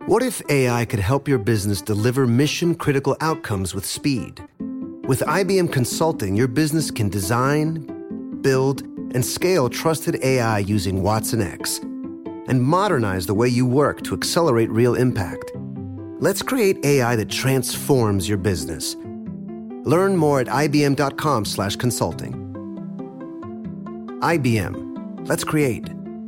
What if AI could help your business deliver mission-critical outcomes with speed? With IBM Consulting, your business can design, build, and scale trusted AI using Watson X and modernize the way you work to accelerate real impact. Let's create AI that transforms your business. Learn more at ibm.com/consulting. IBM. Let's create.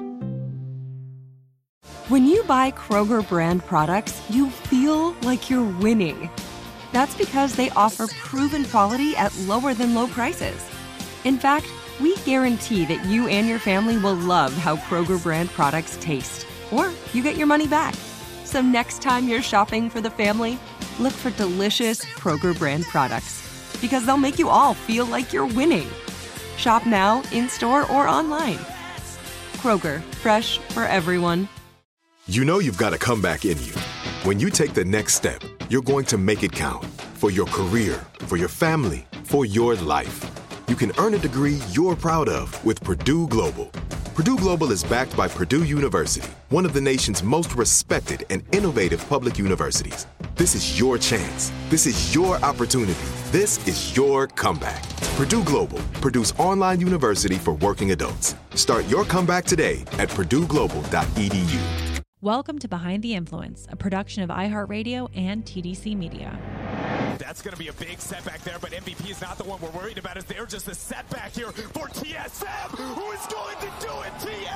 When you buy Kroger brand products, you feel like you're winning. That's because they offer proven quality at lower than low prices. In fact, we guarantee that you and your family will love how Kroger brand products taste, or you get your money back. So next time you're shopping for the family, look for delicious Kroger brand products, because they'll make you all feel like you're winning. Shop now, in-store, or online. Kroger, fresh for everyone. You know you've got a comeback in you. When you take the next step, you're going to make it count. For your career, for your family, for your life. You can earn a degree you're proud of with Purdue Global. Purdue Global is backed by Purdue University, one of the nation's most respected and innovative public universities. This is your chance. This is your opportunity. This is your comeback. Purdue Global, Purdue's online university for working adults. Start your comeback today at purdueglobal.edu. Welcome to Behind the Influence, a production of iHeartRadio and TDC Media. That's going to be a big setback there, but MVP is not the one we're worried about. Is there just a setback here for TSM? Who is going to do it?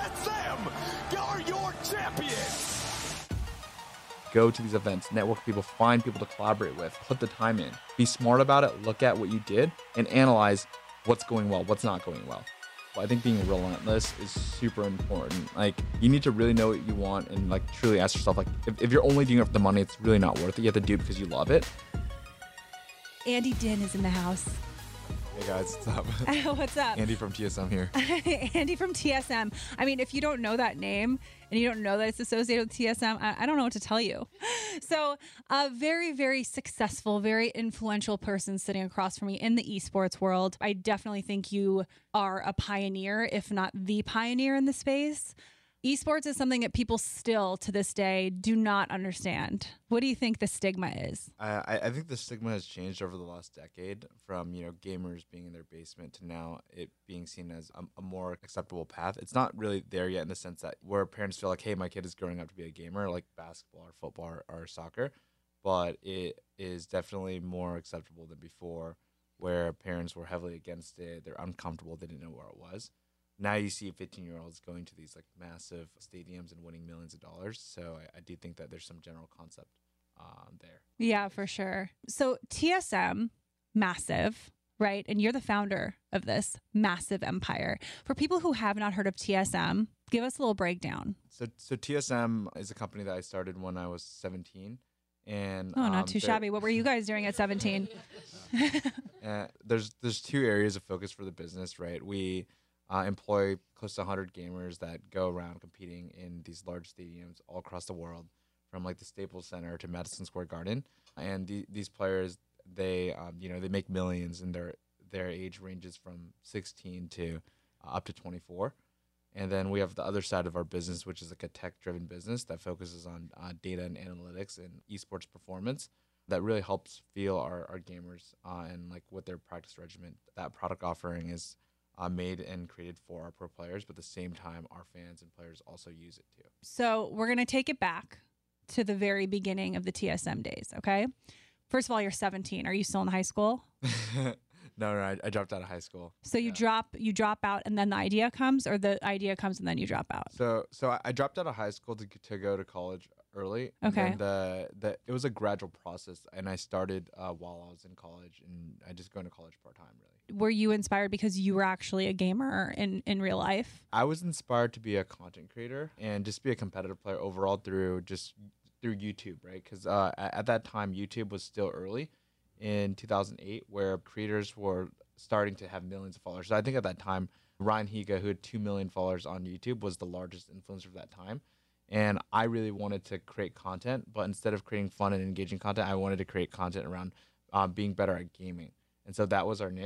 TSM are your champions. Go to these events, network people, find people to collaborate with, put the time in. Be smart about it, look at what you did, and analyze what's going well, what's not going well. I think being relentless is super important. Like, you need to really know what you want and like truly ask yourself, like, if you're only doing it for the money, it's really not worth it. You have to do it because you love it. Andy Din is in the house. Hey guys, what's up? What's up? Andy from TSM here. Andy from TSM. I mean, if you don't know that name and you don't know that it's associated with TSM, I don't know what to tell you. So a very, very successful, very influential person sitting across from me in the esports world. I definitely think you are a pioneer, if not the pioneer in the space. Esports is something that people still, to this day, do not understand. What do you think the stigma is? I think the stigma has changed over the last decade from, gamers being in their basement to now it being seen as a more acceptable path. It's not really there yet in the sense that where parents feel like, hey, my kid is growing up to be a gamer, like basketball or football or soccer, but it is definitely more acceptable than before where parents were heavily against it. They're uncomfortable. They didn't know where it was. Now you see 15-year-olds going to these like massive stadiums and winning millions of dollars. So I do think that there's some general concept there. Yeah, for sure. So TSM, massive, right? And you're the founder of this massive empire. For people who have not heard of TSM, give us a little breakdown. So TSM is a company that I started when I was 17. And not too shabby. What were you guys doing at 17? There's two areas of focus for the business, right? We employ close to 100 gamers that go around competing in these large stadiums all across the world, from like the Staples Center to Madison Square Garden. And these players, they make millions, and their age ranges from 16 to up to 24. And then we have the other side of our business, which is like a tech-driven business that focuses on data and analytics and esports performance that really helps feel our gamers and like what their practice regimen. That product offering is made and created for our pro players, but at the same time, our fans and players also use it too. So we're going to take it back to the very beginning of the TSM days, okay? First of all, you're 17. Are you still in high school? No, I dropped out of high school. So you drop out and then the idea comes, or the idea comes and then you drop out? So I dropped out of high school to go to college early. Okay. And it was a gradual process, and I started while I was in college, and I just going to college part-time, really. Were you inspired because you were actually a gamer in real life? I was inspired to be a content creator and just be a competitive player overall through YouTube, right? Because at that time, YouTube was still early in 2008, where creators were starting to have millions of followers. So I think at that time, Ryan Higa, who had 2 million followers on YouTube, was the largest influencer of that time. And I really wanted to create content, but instead of creating fun and engaging content, I wanted to create content around being better at gaming. And so that was our niche.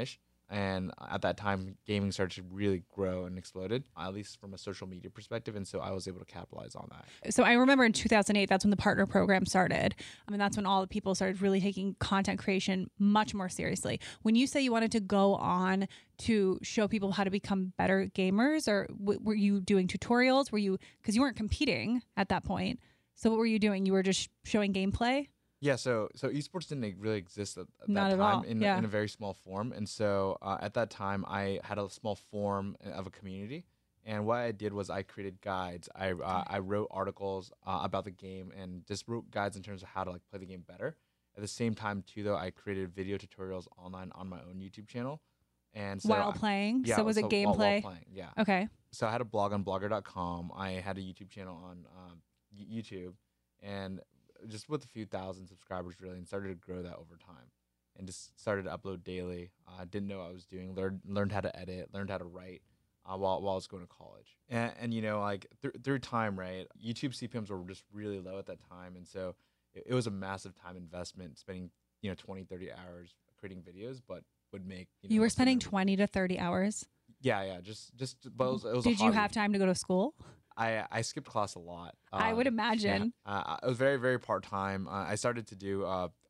And at that time, gaming started to really grow and exploded, at least from a social media perspective. And so I was able to capitalize on that. So I remember in 2008, that's when the partner program started. I mean, that's when all the people started really taking content creation much more seriously. When you say you wanted to go on to show people how to become better gamers, or were you doing tutorials? Because you weren't competing at that point. So what were you doing? You were just showing gameplay? Yeah, so esports didn't really exist at Not that at time all. in Yeah. a very small form. And so at that time, I had a small forum of a community. And what I did was I created guides. I wrote articles about the game and just wrote guides in terms of how to like play the game better. At the same time, too, though, I created video tutorials online on my own YouTube channel. And so While playing? Yeah, So was it while gameplay? playing, yeah. Okay. So I had a blog on blogger.com. I had a YouTube channel on YouTube, and just with a few thousand subscribers, really, and started to grow that over time, and just started to upload daily. Didn't know what I was doing. Learned how to edit. Learned how to write while I was going to college. And you know, like through time, right? YouTube CPMs were just really low at that time, and so it was a massive time investment, spending 20, 30 hours creating videos, but would make You were a spending similar- 20 to 30 hours. Yeah, just but it was a Did you hobby. have time to go to school? I skipped class a lot. I would imagine. It was very, very part time. I started to do,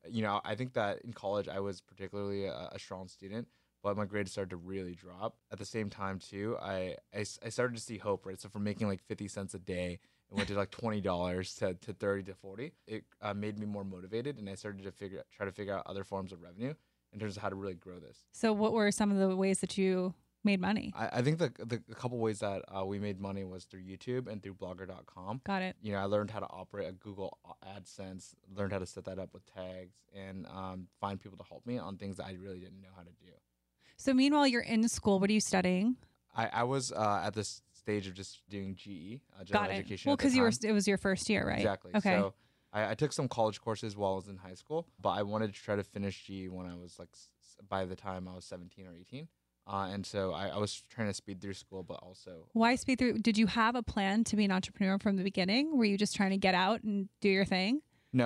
I think that in college I was particularly a strong student, but my grades started to really drop. At the same time, too, I started to see hope, right? So from making like 50 cents a day, it went to like $20 to 30 to 40. It made me more motivated, and I started to try to figure out other forms of revenue in terms of how to really grow this. So what were some of the ways that you made money? I think the couple ways that we made money was through YouTube and through blogger.com. Got it. I learned how to operate a Google AdSense, learned how to set that up with tags, and find people to help me on things that I really didn't know how to do. So meanwhile, you're in school. What are you studying? I was at this stage of just doing GE, general Got it. education. Well, at the because time. it was your first year, right? Exactly. Okay. So I took some college courses while I was in high school, but I wanted to try to finish GE when I was like, by the time I was 17 or 18. And so I was trying to speed through school, but also... Why speed through? Did you have a plan to be an entrepreneur from the beginning? Were you just trying to get out and do your thing?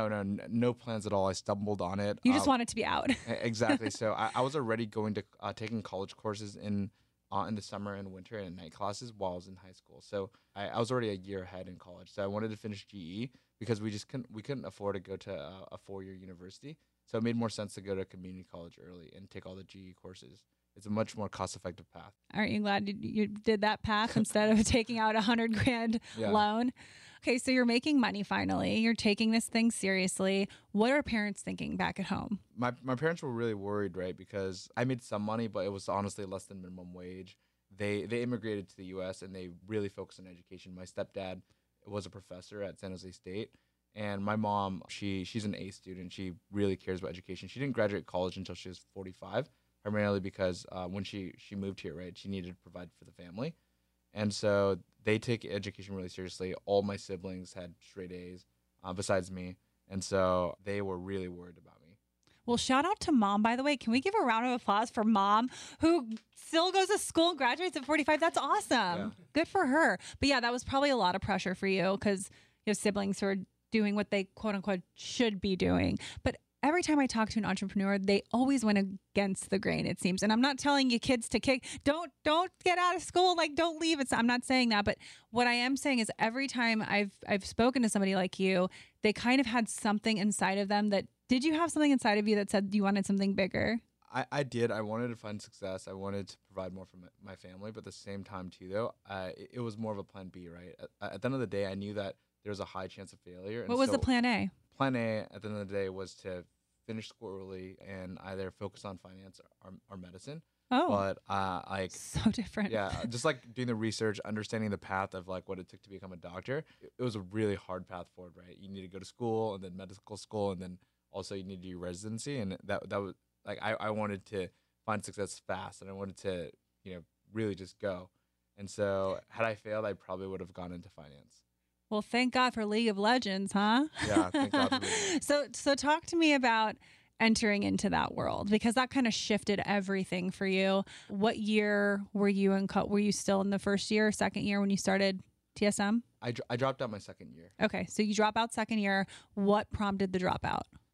No plans at all. I stumbled on it. You just wanted to be out. Exactly. So I was already going to taking college courses in the summer and winter and night classes while I was in high school. So I was already a year ahead in college. So I wanted to finish GE because we couldn't afford to go to a 4-year university. So it made more sense to go to community college early and take all the GE courses. It's a much more cost-effective path. Aren't you glad you did that path instead of taking out $100,000 Yeah. loan? Okay, so you're making money finally. You're taking this thing seriously. What are parents thinking back at home? My parents were really worried, right? Because I made some money, but it was honestly less than minimum wage. They immigrated to the U.S. and they really focused on education. My stepdad was a professor at San Jose State. And my mom, she's an A student. She really cares about education. She didn't graduate college until she was 45. Primarily because when she moved here, right, she needed to provide for the family. And so they take education really seriously. All my siblings had straight A's besides me. And so they were really worried about me. Well, shout out to mom, by the way. Can we give a round of applause for mom who still goes to school and graduates at 45? That's awesome. Yeah. Good for her. But yeah, that was probably a lot of pressure for you because you have siblings who are doing what they quote unquote should be doing. But every time I talk to an entrepreneur, they always went against the grain, it seems. And I'm not telling you kids to don't get out of school, like don't leave. I'm not saying that, but what I am saying is every time I've spoken to somebody like you, they kind of had something inside of them that, did you have something inside of you that said you wanted something bigger? I did. I wanted to find success. I wanted to provide more for my family, but at the same time too, though, it was more of a plan B, right? At the end of the day, I knew that there was a high chance of failure. What was the plan A? Plan A at the end of the day was to finish school early and either focus on finance or medicine. Oh, but so different. Yeah, just like doing the research, understanding the path of like what it took to become a doctor. It was a really hard path forward, right? You need to go to school and then medical school, and then also you need to do your residency. And that was like I wanted to find success fast, and I wanted to really just go. And so had I failed, I probably would have gone into finance. Well, thank God for League of Legends, huh? Yeah, thank God for League of Legends. So talk to me about entering into that world, because that kind of shifted everything for you. What year were you in? Were you still in the first year, second year when you started TSM? I dropped out my second year. Okay, so you drop out second year. What prompted the dropout?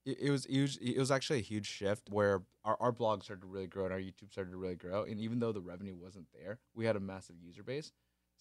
It was actually a huge shift where our blog started to really grow and our YouTube started to really grow. And even though the revenue wasn't there, we had a massive user base.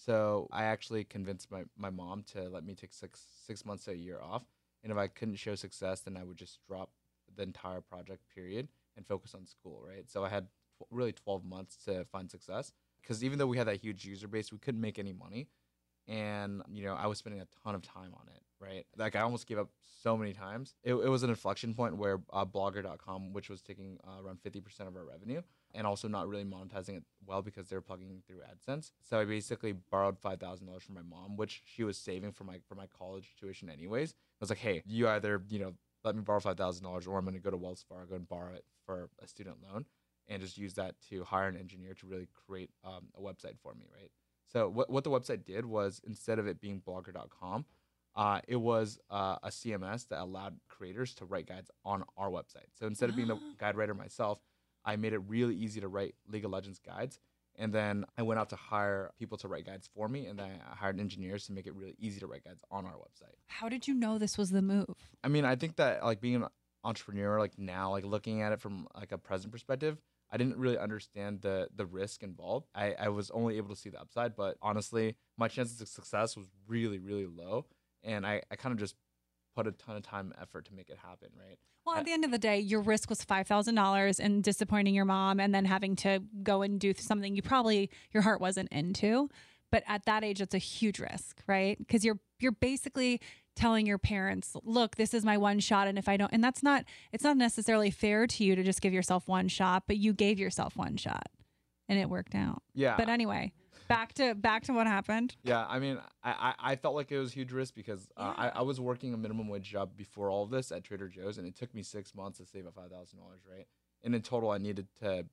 So I actually convinced my mom to let me take six months to a year off. And if I couldn't show success, then I would just drop the entire project period and focus on school, right? So I had really 12 months to find success because even though we had that huge user base, we couldn't make any money. And, I was spending a ton of time on it, right? Like I almost gave up so many times. It was an inflection point where Blogger.com, which was taking around 50% of our revenue and also not really monetizing it well because they were plugging through AdSense. So I basically borrowed $5,000 from my mom, which she was saving for my college tuition anyways. I was like, hey, you either, let me borrow $5,000 or I'm going to go to Wells Fargo and borrow it for a student loan and just use that to hire an engineer to really create a website for me, right? So what the website did was instead of it being blogger.com, it was a CMS that allowed creators to write guides on our website. So instead of being the guide writer myself, I made it really easy to write League of Legends guides. And then I went out to hire people to write guides for me. And then I hired engineers to make it really easy to write guides on our website. How did you know this was the move? I mean, I think that like being an entrepreneur, like now, like looking at it from like a present perspective, I didn't really understand the risk involved. I was only able to see the upside, but honestly, my chances of success was really, really low. And I kind of just put a ton of time and effort to make it happen, right? Well, at the end of the day, your risk was $5,000 and disappointing your mom and then having to go and do something your heart wasn't into. But at that age, it's a huge risk, right? Because you're basically telling your parents, look, this is my one shot. And if I don't, and it's not necessarily fair to you to just give yourself one shot, but you gave yourself one shot and it worked out. Yeah. But anyway, back to what happened. Yeah. I mean, I felt like it was a huge risk because I was working a minimum wage job before all of this at Trader Joe's and it took me 6 months to save up $5,000, right? And in total, I needed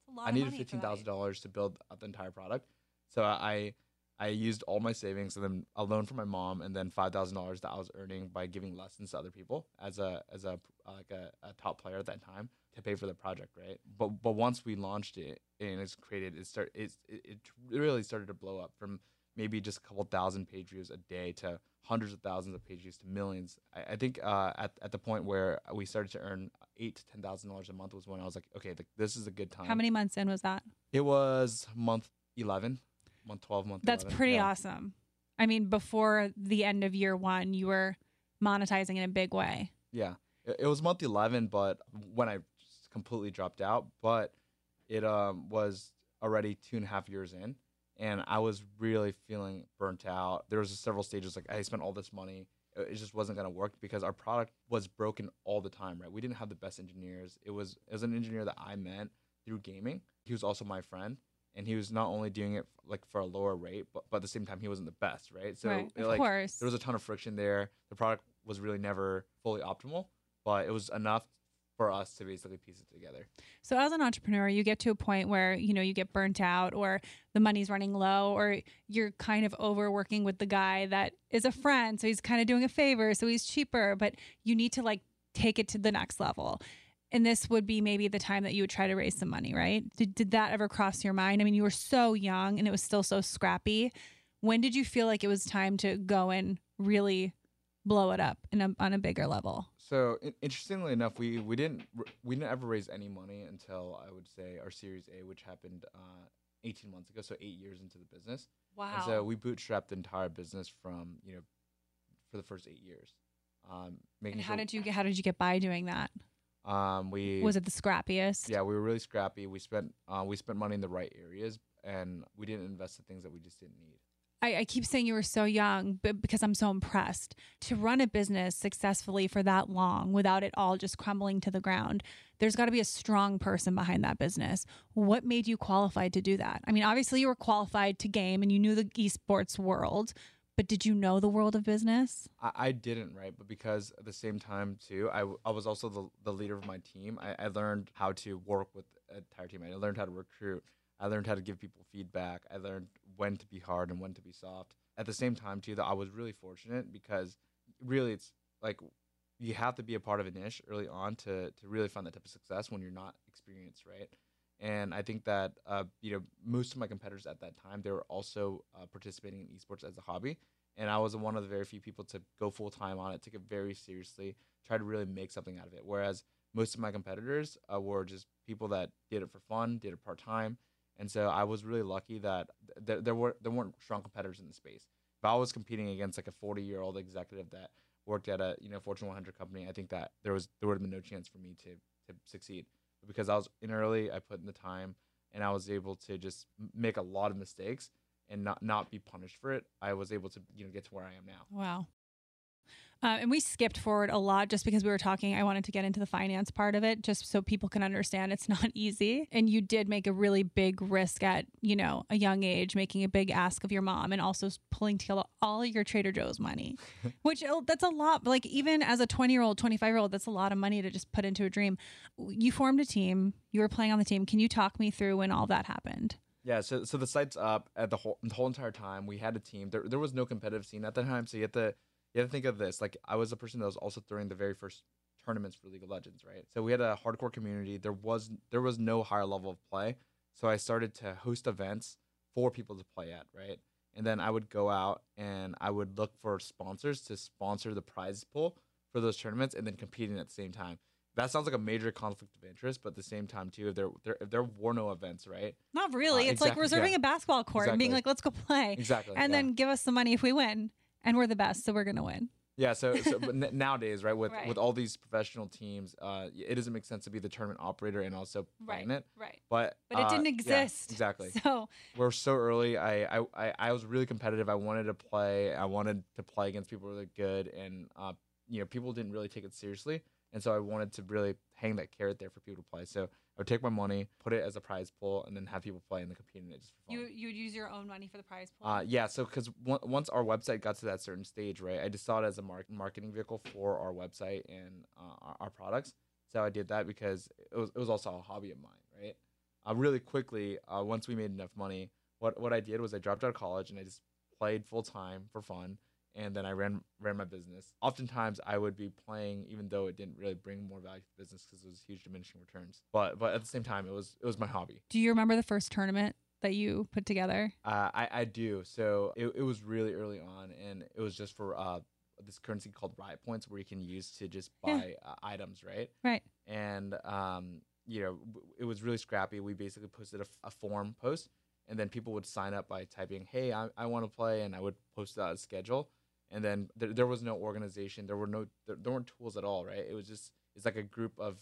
$15,000 to build up the entire product. So I used all my savings and then a loan from my mom and then $5,000 that I was earning by giving lessons to other people as a top player at that time to pay for the project, right? But once we launched it and it's created, it really started to blow up from maybe just a couple thousand page views a day to hundreds of thousands of page views to millions. I think at the point where we started to earn $8,000 to $10,000 a month was when I was like, okay, this is a good time. How many months in was that? It was month 11. Month 12, month That's 11. pretty awesome. I mean, before the end of year one, you were monetizing in a big way. Yeah. It was month 11, but when I just completely dropped out, but it was already 2.5 years in, and I was really feeling burnt out. There was several stages, like I spent all this money. It just wasn't going to work because our product was broken all the time, right? We didn't have the best engineers. It was an engineer that I met through gaming. He was also my friend. And he was not only doing it like for a lower rate, but at the same time, he wasn't the best, right? So right, of course. There was a ton of friction there. The product was really never fully optimal, but it was enough for us to basically piece it together. So as an entrepreneur, you get to a point where, you get burnt out or the money's running low or you're kind of overworking with the guy that is a friend. So he's kind of doing a favor. So he's cheaper, but you need to like take it to the next level. And this would be maybe the time that you would try to raise some money, right? Did that ever cross your mind? I mean, you were so young and it was still so scrappy. When did you feel like it was time to go and really blow it up on a bigger level? So interestingly enough, we didn't ever raise any money until I would say our Series A, which happened 18 months ago, so 8 years into the business. Wow. And so we bootstrapped the entire business from for the first 8 years. And how did you get by doing that? Was it the scrappiest? Yeah, we were really scrappy. We spent money in the right areas, and we didn't invest in things that we just didn't need. I keep saying you were so young, but because I'm so impressed. To run a business successfully for that long without it all just crumbling to the ground, there's got to be a strong person behind that business. What made you qualified to do that? I mean, obviously you were qualified to game and you knew the esports world, but did you know the world of business? I didn't, right? But because at the same time, too, I was also the leader of my team. I learned how to work with an entire team. I learned how to recruit. I learned how to give people feedback. I learned when to be hard and when to be soft. At the same time, too, that I was really fortunate because really it's like you have to be a part of a niche early on to really find that type of success when you're not experienced, right? And I think that most of my competitors at that time, they were also participating in esports as a hobby. And I was one of the very few people to go full time on it, take it very seriously, try to really make something out of it. Whereas most of my competitors were just people that did it for fun, did it part time. And so I was really lucky that there weren't strong competitors in the space. If I was competing against like a 40-year-old executive that worked at a Fortune 100 company, I think that there would have been no chance for me to succeed. But because I was in early, I put in the time, and I was able to just make a lot of mistakes and not be punished for it. I was able to get to where I am now. Wow. And we skipped forward a lot just because we were talking. I wanted to get into the finance part of it just so people can understand it's not easy. And you did make a really big risk at, a young age, making a big ask of your mom and also pulling together all your Trader Joe's money, which that's a lot. Like even as a 20-year-old, 25-year-old, that's a lot of money to just put into a dream. You formed a team. You were playing on the team. Can you talk me through when all that happened? Yeah, so the site's up at the whole entire time. We had a team. There was no competitive scene at the time, so you have to think of this. Like I was a person that was also throwing the very first tournaments for League of Legends, right? So we had a hardcore community. There was no higher level of play. So I started to host events for people to play at, right? And then I would go out and I would look for sponsors to sponsor the prize pool for those tournaments and then competing at the same time. That sounds like a major conflict of interest, but at the same time too, if there were no events, right? Not really. It's like reserving a basketball court and being like, let's go play. Exactly. And then give us the money if we win. And we're the best, so we're going to win. Yeah, but nowadays, right, with all these professional teams, it doesn't make sense to be the tournament operator and also playing it. Right. But it didn't exist. Yeah, exactly. So we're so early. I was really competitive. I wanted to play. I wanted to play against people really good, and people didn't really take it seriously. And so I wanted to really hang that carrot there for people to play. So I would take my money, put it as a prize pool, and then have people play and then compete in it just for fun. You would use your own money for the prize pool? Yeah, so because once our website got to that certain stage, right, I just saw it as a marketing vehicle for our website and our products. So I did that because it was also a hobby of mine, right? Really quickly, once we made enough money, what I did was I dropped out of college and I just played full time for fun. And then I ran my business. Oftentimes, I would be playing even though it didn't really bring more value to the business because it was huge diminishing returns. But at the same time, it was my hobby. Do you remember the first tournament that you put together? I do. So it was really early on, and it was just for this currency called Riot Points, where you can use to just buy items, right? Right. And it was really scrappy. We basically posted a forum post, and then people would sign up by typing, "Hey, I want to play," and I would post out a schedule. And then there was no organization. There weren't tools at all, right? It's like a group of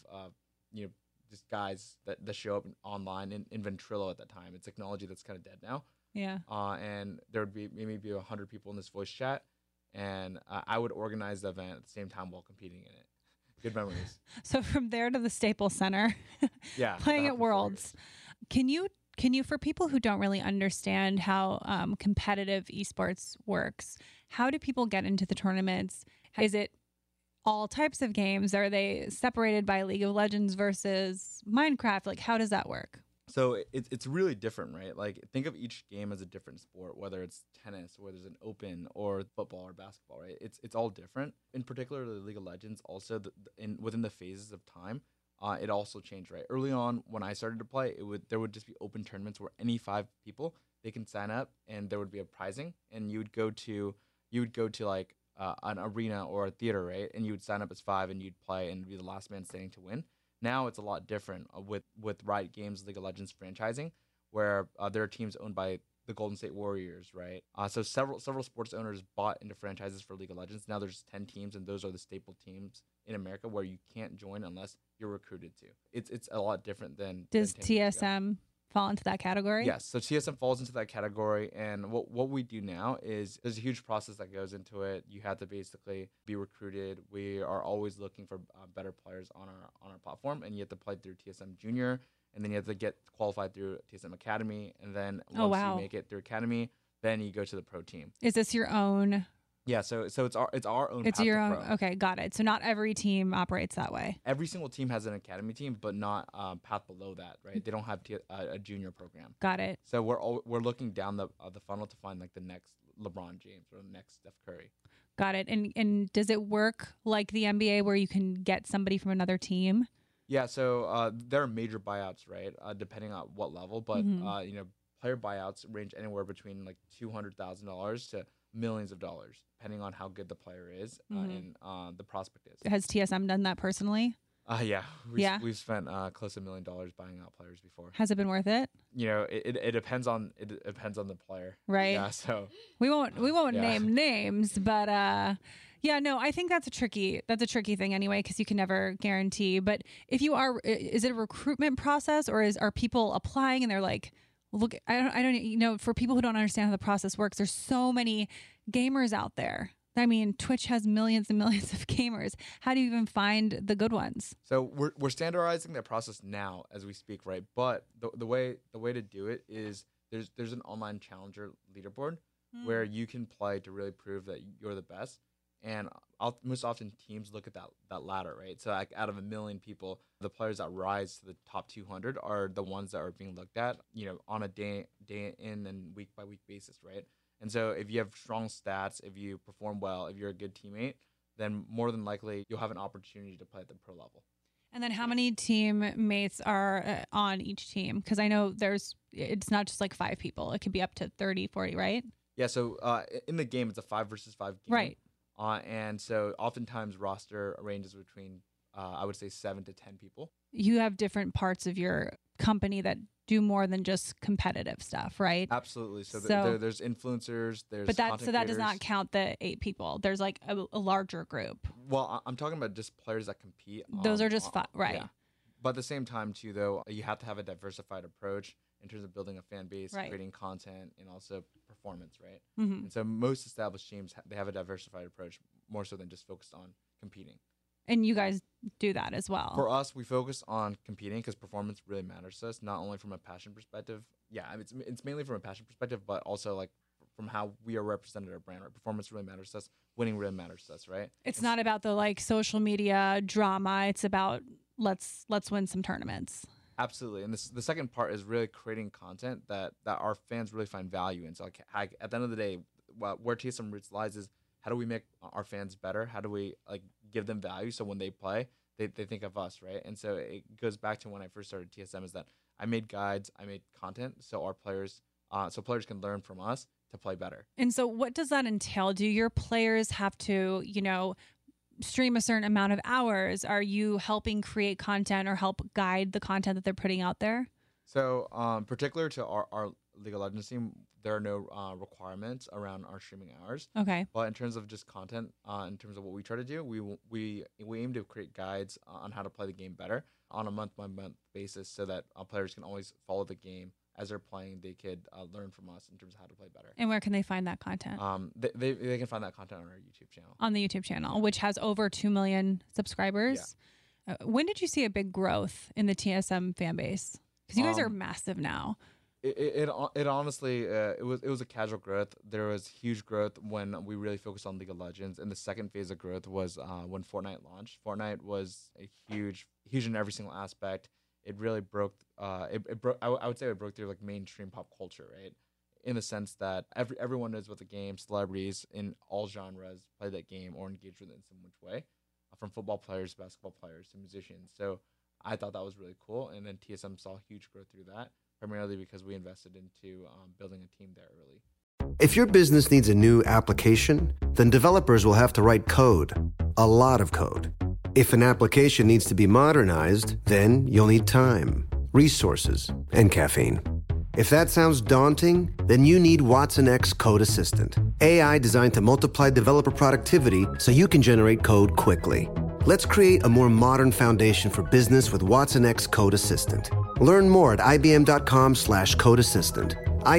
just guys that show up online in Ventrilo at that time. It's technology that's kind of dead now. Yeah. And there would be maybe 100 people in this voice chat, and I would organize the event at the same time while competing in it. Good memories. So from there to the Staples Center, yeah, playing at Worlds. Can you, for people who don't really understand how competitive esports works, how do people get into the tournaments? Is it all types of games? Are they separated by League of Legends versus Minecraft? Like, how does that work? So it's really different, right? Like, think of each game as a different sport, whether it's tennis, or there's an open, or football or basketball, right? It's all different. In particular, the League of Legends, also within the phases of time, it also changed, right? Early on, when I started to play, there would just be open tournaments where any 5 people, they can sign up, and there would be a prizing, and you would go to like an arena or a theater, right? And you would sign up as 5, and you'd play and be the last man standing to win. Now it's a lot different with Riot Games League of Legends franchising, where there are teams owned by the Golden State Warriors, right? So several sports owners bought into franchises for League of Legends. Now there's 10 teams, and those are the staple teams in America where you can't join unless you're recruited to. It's a lot different than. Does TSM fall into that category? Yes. So TSM falls into that category. And what we do now is there's a huge process that goes into it. You have to basically be recruited. We are always looking for better players on our platform, and you have to play through TSM Junior, and then you have to get qualified through TSM Academy. And then once you make it through Academy, then you go to the pro team. Is this your own? Yeah, so it's our own. It's path your to own. pro. Okay, got it. So not every team operates that way. Every single team has an academy team, but not path below that, right? They don't have a junior program. Got it. So we're looking down the funnel to find like the next LeBron James or the next Steph Curry. Got it. And does it work like the NBA where you can get somebody from another team? Yeah. So there are major buyouts, right? Depending on what level, but player buyouts range anywhere between like $200,000 to millions of dollars, depending on how good the player is and the prospect is. Has TSM done that personally? Yeah. Yeah. We've spent close to $1 million buying out players before. Has it been worth it? You know, it depends on the player. Right. Yeah. So we won't name names, but yeah, no, I think that's a tricky thing anyway, because you can never guarantee. But if you are, is it a recruitment process, or are people applying and they're like, look, I don't, you know, for people who don't understand how the process works, there's so many gamers out there. I mean, Twitch has millions and millions of gamers. How do you even find the good ones? So we're standardizing that process now as we speak, right? But the way to do it is there's an online challenger leaderboard where you can play to really prove that you're the best. And most often teams look at that ladder, right? So like out of 1 million people, the players that rise to the top 200 are the ones that are being looked at, you know, on a day in and week by week basis, right? And so if you have strong stats, if you perform well, if you're a good teammate, then more than likely you'll have an opportunity to play at the pro level. And then how many teammates are on each team? Because I know it's not just like 5 people. It could be up to 30, 40, right? Yeah, so in the game, it's a 5 versus 5 game. Right. And so oftentimes roster ranges between, I would say, 7 to 10 people. You have different parts of your company that do more than just competitive stuff, right? Absolutely. So there's influencers, there's that creators. does not count the 8 people. There's like a larger group. Well, I'm talking about just players that compete. Those are just right. Yeah. But at the same time, too, though, you have to have a diversified approach in terms of building a fan base, right, creating content, and also performance, right? Mm-hmm. And so most established teams, they have a diversified approach more so than just focused on competing. And you guys do that as well. For us, we focus on competing because performance really matters to us, not only from a passion perspective. Yeah, I mean, it's mainly from a passion perspective, but also like from how we are represented our brand, right? Performance really matters to us. Winning really matters to us, right? It's not about the like social media drama. It's about let's win some tournaments. Absolutely. And the second part is really creating content that our fans really find value in. So like at the end of the day, where TSM Roots lies is how do we make our fans better? How do we like give them value so when they play, they think of us, right? And so it goes back to when I first started TSM, is that I made guides, I made content so our players can learn from us to play better. And so what does that entail? Do your players have to, you know, stream a certain amount of hours? Are you helping create content or help guide the content that they're putting out there? So particular to our League of Legends team, there are no requirements around our streaming hours. Okay. But in terms of just content, in terms of what we try to do, we aim to create guides on how to play the game better on a month-by-month basis so that players can always follow the game as they're playing. They could learn from us in terms of how to play better. And where can they find that content? They can find that content on our YouTube channel. On the YouTube channel, which has over 2 million subscribers. Yeah. When did you see a big growth in the TSM fan base? Because you guys are massive now. It honestly it was a casual growth. There was huge growth when we really focused on League of Legends, and the second phase of growth was when Fortnite launched. Fortnite was a huge in every single aspect. It really broke. I would say it broke through like mainstream pop culture, right? In the sense that everyone knows about the game. Celebrities in all genres play that game or engage with it in some which way, from football players, basketball players, to musicians. So I thought that was really cool, and then TSM saw huge growth through that, primarily because we invested into building a team there early. If your business needs a new application, then developers will have to write code, a lot of code. If an application needs to be modernized, then you'll need time, resources, and caffeine. If that sounds daunting, then you need Watson X Code Assistant, AI designed to multiply developer productivity so you can generate code quickly. Let's create a more modern foundation for business with Watson X Code Assistant. Learn more at ibm.com/code assistant.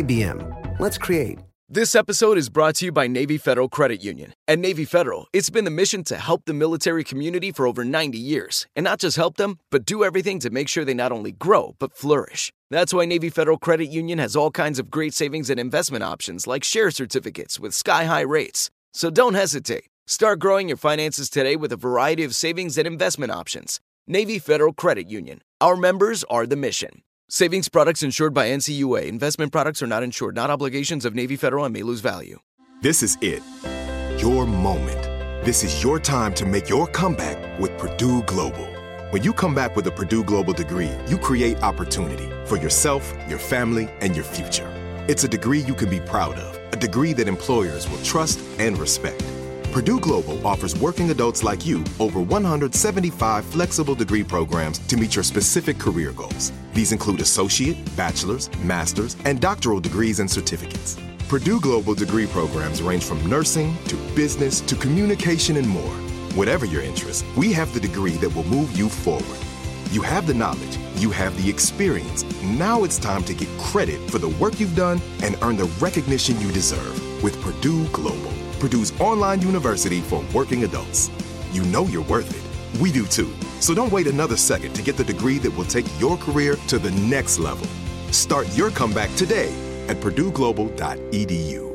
IBM. Let's create. This episode is brought to you by Navy Federal Credit Union. At Navy Federal, it's been the mission to help the military community for over 90 years. And not just help them, but do everything to make sure they not only grow, but flourish. That's why Navy Federal Credit Union has all kinds of great savings and investment options like share certificates with sky-high rates. So don't hesitate. Start growing your finances today with a variety of savings and investment options. Navy Federal Credit Union. Our members are the mission. Savings products insured by NCUA. Investment products are not insured, not obligations of Navy Federal and may lose value. This is it. Your moment. This is your time to make your comeback with Purdue Global. When you come back with a Purdue Global degree, you create opportunity for yourself, your family, and your future. It's a degree you can be proud of, a degree that employers will trust and respect. Purdue Global offers working adults like you over 175 flexible degree programs to meet your specific career goals. These include associate, bachelor's, master's, and doctoral degrees and certificates. Purdue Global degree programs range from nursing to business to communication and more. Whatever your interest, we have the degree that will move you forward. You have the knowledge, you have the experience. Now it's time to get credit for the work you've done and earn the recognition you deserve with Purdue Global, Purdue's online university for working adults. You know you're worth it. We do too. So don't wait another second to get the degree that will take your career to the next level. Start your comeback today at purdueglobal.edu.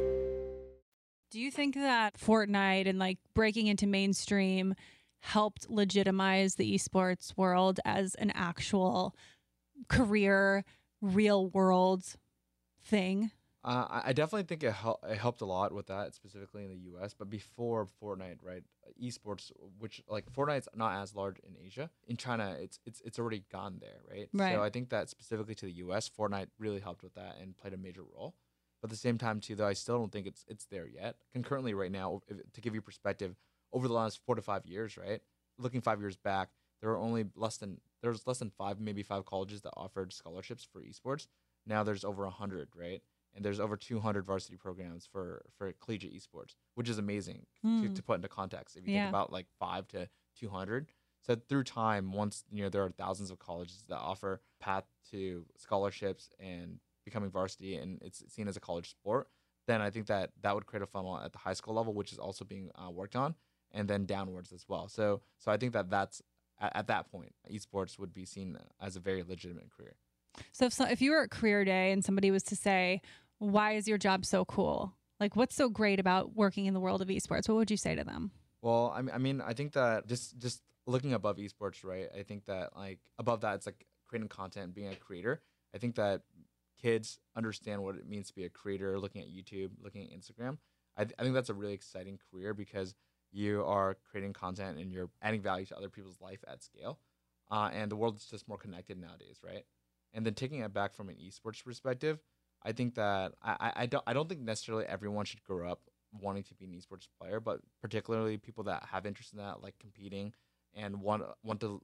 Do you think that Fortnite and like breaking into mainstream helped legitimize the esports world as an actual career, real world thing? I definitely think it helped a lot with that, specifically in the U.S. But before Fortnite, right, esports, which like Fortnite's not as large in Asia. In China, it's already gone there, right? Right. So I think that specifically to the U.S., Fortnite really helped with that and played a major role. But at the same time, too, though, I still don't think it's there yet. Concurrently, right now, to give you perspective, over the last 4 to 5 years, right, looking 5 years back, there was less than five colleges that offered scholarships for esports. Now there's over 100, right? And there's over 200 varsity programs for collegiate esports, which is amazing to put into context. If you think about like 5 to 200. So through time, once there are thousands of colleges that offer path to scholarships and becoming varsity, and it's seen as a college sport, then I think that would create a funnel at the high school level, which is also being worked on, and then downwards as well. So I think that's at that point, esports would be seen as a very legitimate career. So if you were at Career Day and somebody was to say, why is your job so cool? Like, what's so great about working in the world of esports? What would you say to them? Well, I mean, I think that just looking above esports, right? I think that like above that, it's like creating content, being a creator. I think that kids understand what it means to be a creator, looking at YouTube, looking at Instagram. I think that's a really exciting career because you are creating content and you're adding value to other people's life at scale. And the world is just more connected nowadays, right? And then taking it back from an esports perspective, I think that I don't think necessarily everyone should grow up wanting to be an esports player, but particularly people that have interest in that, like competing and want to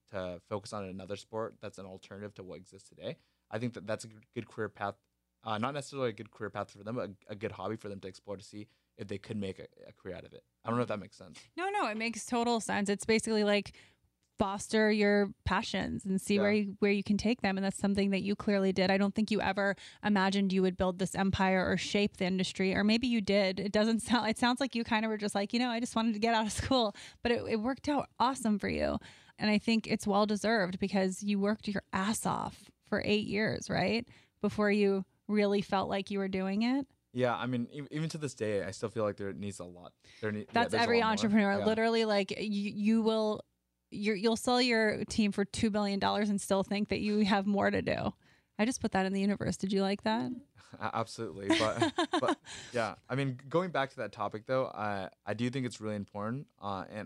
focus on another sport that's an alternative to what exists today. I think that's a good career path. Not necessarily a good career path for them, but a good hobby for them to explore to see if they could make a career out of it. I don't know if that makes sense. No, it makes total sense. It's basically like foster your passions and see where you can take them. And that's something that you clearly did. I don't think you ever imagined you would build this empire or shape the industry, or maybe you did. It sounds like you kind of were just like, I just wanted to get out of school, but it worked out awesome for you. And I think it's well deserved because you worked your ass off for 8 years, right? Before you really felt like you were doing it. Yeah, I mean, even to this day, I still feel like there needs a lot. That's every entrepreneur. Yeah. Literally, like you'll sell your team for $2 billion and still think that you have more to do. I just put that in the universe. Did you like that? Absolutely, but yeah, I mean, going back to that topic though, I do think it's really important, and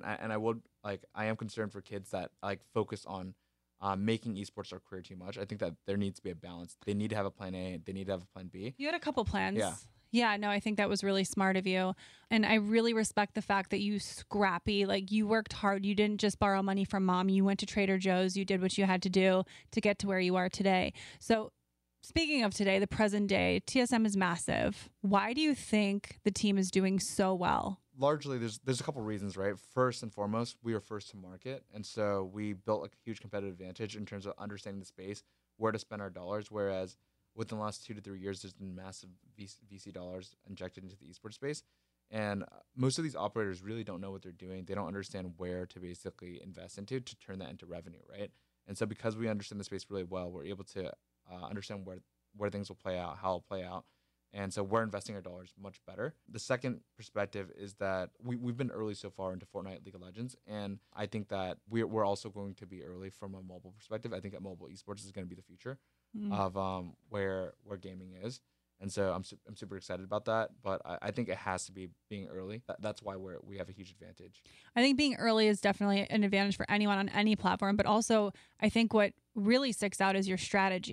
I am concerned for kids that like focus on making esports their career too much. I think that there needs to be a balance. They need to have a plan A. They need to have a plan B. You had a couple plans. Yeah. Yeah, no, I think that was really smart of you. And I really respect the fact that you scrappy, like you worked hard. You didn't just borrow money from mom. You went to Trader Joe's. You did what you had to do to get to where you are today. So speaking of today, the present day, TSM is massive. Why do you think the team is doing so well? Largely, there's a couple reasons, right? First and foremost, we are first to market. And so we built a huge competitive advantage in terms of understanding the space, where to spend our dollars, whereas within the last 2 to 3 years, there's been massive VC dollars injected into the esports space. And most of these operators really don't know what they're doing. They don't understand where to basically invest into to turn that into revenue, right? And so because we understand the space really well, we're able to understand where things will play out, how it'll play out. And so we're investing our dollars much better. The second perspective is that we've been early so far into Fortnite League of Legends. And I think that we're also going to be early from a mobile perspective. I think that mobile esports is going to be the future of where gaming is. And so I'm super excited about that. But I think it has to be being early. That's why we have a huge advantage. I think being early is definitely an advantage for anyone on any platform. But also, I think what really sticks out is your strategy.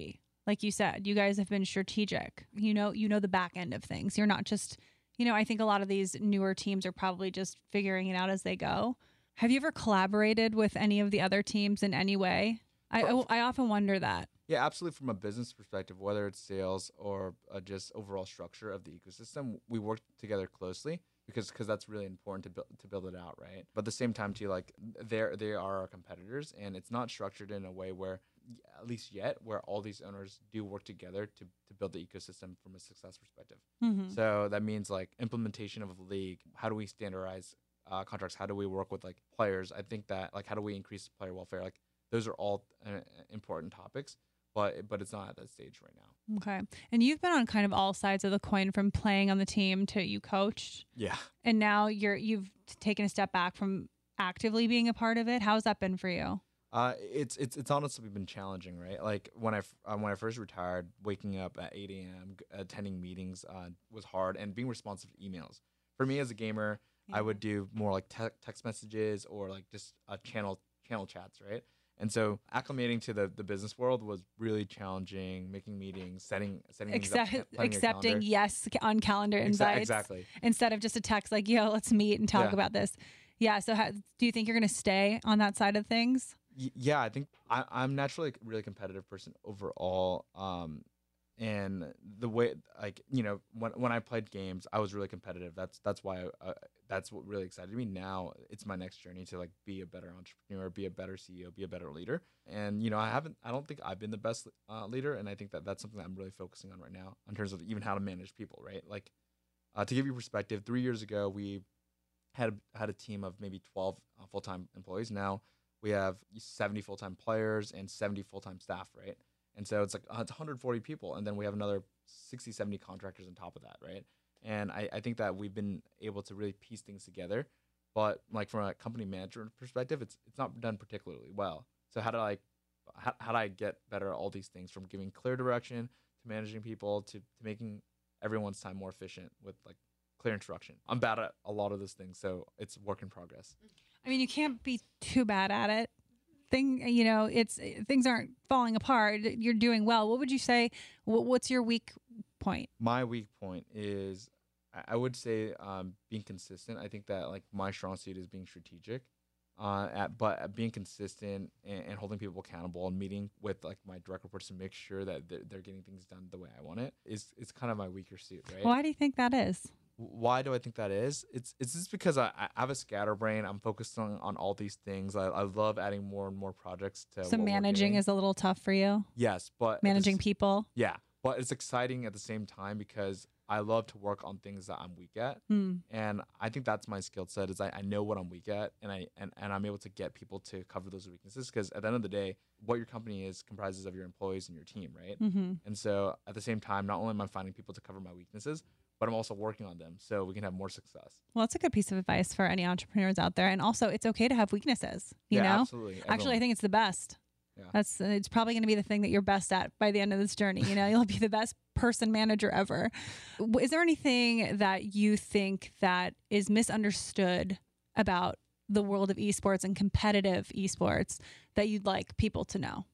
like you said, you guys have been strategic. You know the back end of things. You're not just, I think a lot of these newer teams are probably just figuring it out as they go. Have you ever collaborated with any of the other teams in any way? I often wonder that. Yeah, absolutely. From a business perspective, whether it's sales or just overall structure of the ecosystem, we work together closely because that's really important to build it out, right? But at the same time, too, like they are our competitors, and it's not structured in a way where, at least yet, where all these owners do work together to build the ecosystem from a success perspective. So that means like implementation of a league. How do we standardize contracts? How do we work with like players? I think that like how do we increase player welfare? Like those are all important topics. But it's not at that stage right now. Okay. And you've been on kind of all sides of the coin, from playing on the team to you coached. Yeah. And now you've taken a step back from actively being a part of it. How's that been for you? It's honestly been challenging, right? Like when I first retired, waking up at 8 a.m., attending meetings was hard, and being responsive to emails. For me as a gamer, I would do more like text messages or like just channel chats, right? And so acclimating to the business world was really challenging, making meetings, setting things up, accepting yes on calendar invites. Exactly. Instead of just a text like, yo, let's meet and talk about this. Yeah. So do you think you're going to stay on that side of things? Yeah, I think I'm naturally a really competitive person overall. And the way, like, when I played games, I was really competitive. That's why that's what really excited me. Now it's my next journey to like be a better entrepreneur, be a better CEO, be a better leader. And I don't think I've been the best leader, and I think that's something that I'm really focusing on right now in terms of even how to manage people. Right, like to give you perspective, 3 years ago we had a team of maybe 12 full-time employees. Now we have 70 full-time players and 70 full-time staff. Right. And so it's like it's 140 people, and then we have another 60, 70 contractors on top of that, right? And I think that we've been able to really piece things together, but like from a company management perspective, it's not done particularly well. So how do I get better at all these things, from giving clear direction to managing people to making everyone's time more efficient with like clear instruction? I'm bad at a lot of those things, so it's work in progress. I mean, you can't be too bad at it. Things aren't falling apart. You're doing well. What would you say? What's your weak point? My weak point is, I would say, being consistent. I think that like my strong suit is being strategic, but being consistent and holding people accountable and meeting with like my direct reports to make sure that they're getting things done the way I want it is kind of my weaker suit, right? Why do you think that is? Why do I think that is? It's just because I have a scatterbrain. I'm focused on all these things. I love adding more and more projects to. So managing is a little tough for you? Yes, but managing people? Yeah, but it's exciting at the same time because I love to work on things that I'm weak at, and I think that's my skill set. Is I know what I'm weak at, and I'm able to get people to cover those weaknesses. Because at the end of the day, what your company is comprises of your employees and your team, right? And so at the same time, not only am I finding people to cover my weaknesses, but I'm also working on them so we can have more success. Well, that's a good piece of advice for any entrepreneurs out there. And also, it's okay to have weaknesses, you know? Absolutely. Actually, I think it's the best. Yeah. It's probably going to be the thing that you're best at by the end of this journey. You'll be the best person manager ever. Is there anything that you think that is misunderstood about the world of esports and competitive esports that you'd like people to know?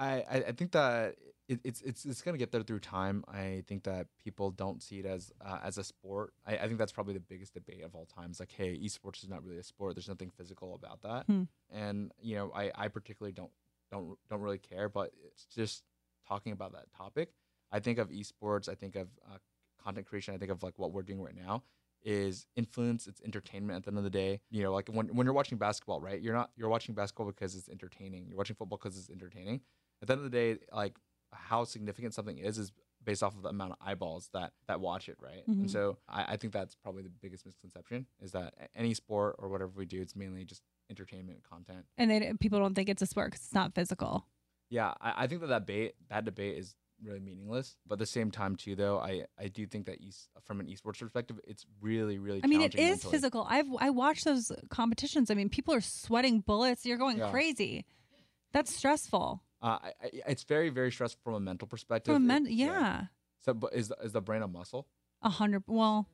I think that it's going to get there through time. I think that people don't see it as a sport. I think that's probably the biggest debate of all time. It's like, hey, esports is not really a sport. There's nothing physical about that. And I particularly don't really care. But it's just talking about that topic. I think of esports. I think of content creation. I think of like what we're doing right now is influence. It's entertainment at the end of the day. Like when you're watching basketball, right? You're watching basketball because it's entertaining. You're watching football because it's entertaining. At the end of the day, like how significant something is based off of the amount of eyeballs that watch it, right? And so I think that's probably the biggest misconception is that any sport or whatever we do, it's mainly just entertainment content. And people don't think it's a sport because it's not physical. Yeah, I think that debate is really meaningless. But at the same time, too, though, I do think that from an esports perspective, it's really, really challenging. I mean, it is mentally physical. I watched those competitions. I mean, people are sweating bullets. You're going crazy. That's stressful. It's very, very stressful from a mental perspective. Yeah. So, but is the brain a muscle? 100. Well.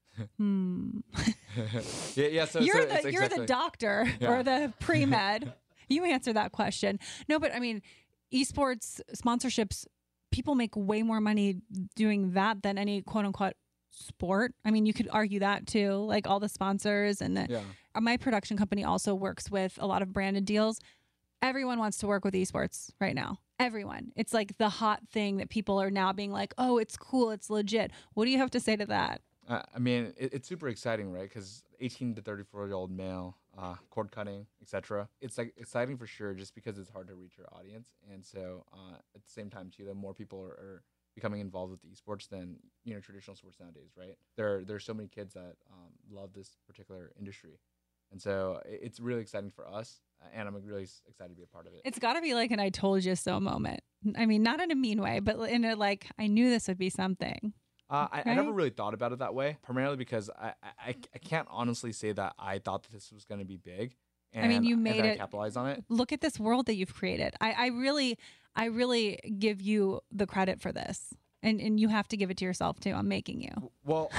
Yeah. So you're the doctor or the pre-med. You answer that question. No, but I mean, esports sponsorships people make way more money doing that than any quote unquote sport. I mean, you could argue that too, like all the sponsors and my production company also works with a lot of branded deals. Everyone wants to work with esports right now. Everyone. It's like the hot thing that people are now being like, oh, it's cool. It's legit. What do you have to say to that? I mean, it's super exciting, right? Because 18 to 34-year-old male, cord cutting, etc. It's like exciting for sure, just because it's hard to reach your audience, and so at the same time too, that more people are becoming involved with esports than traditional sports nowadays, right? There's so many kids that love this particular industry, and so it's really exciting for us, and I'm really excited to be a part of it. It's got to be like an "I told you so" moment. I mean, not in a mean way, but in a like, I knew this would be something. I never really thought about it that way, primarily because I can't honestly say that I thought that this was going to be big. And, I mean, you made it. Capitalize on it. Look at this world that you've created. I really give you the credit for this, and you have to give it to yourself too. I'm making you. Well,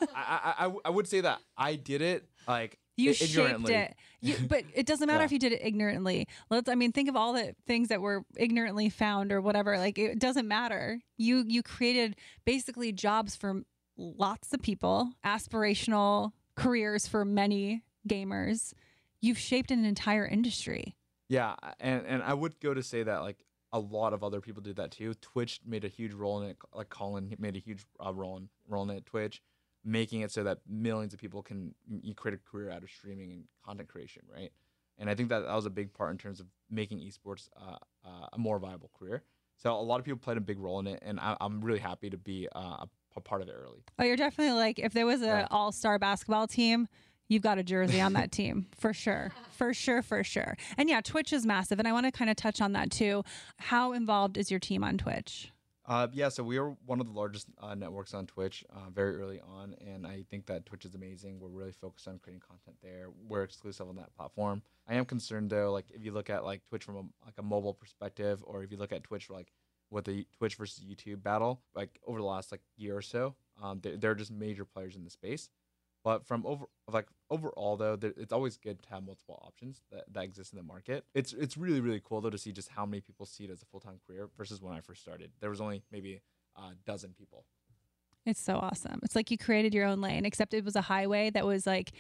I would say that I did it like you ignorantly. Shaped it, but it doesn't matter if you did it ignorantly. Think of all the things that were ignorantly found or whatever. Like, it doesn't matter. You created basically jobs for lots of people, aspirational careers for many gamers. You've shaped an entire industry. Yeah, and I would go to say that like a lot of other people did that too. Twitch made a huge role in it. Like Colin made a huge role in it. Twitch, making it so that millions of people can create a career out of streaming and content creation, right? And I think that was a big part in terms of making esports a more viable career. So a lot of people played a big role in it, and I'm really happy to be a part of it early. Oh, you're definitely like, if there was an all-star basketball team, you've got a jersey on that team for sure. For sure. And yeah, Twitch is massive. And I want to kind of touch on that too. How involved is your team on Twitch? So we are one of the largest networks on Twitch very early on. And I think that Twitch is amazing. We're really focused on creating content there. We're exclusive on that platform. I am concerned though, like if you look at like Twitch from a mobile perspective, or if you look at Twitch like with the Twitch versus YouTube battle, like over the last like year or so, they're just major players in the space. But from overall though, it's always good to have multiple options that exist in the market. It's really, really cool though to see just how many people see it as a full-time career versus when I first started. There was only maybe a dozen people. It's so awesome. It's like you created your own lane, except it was a highway that was like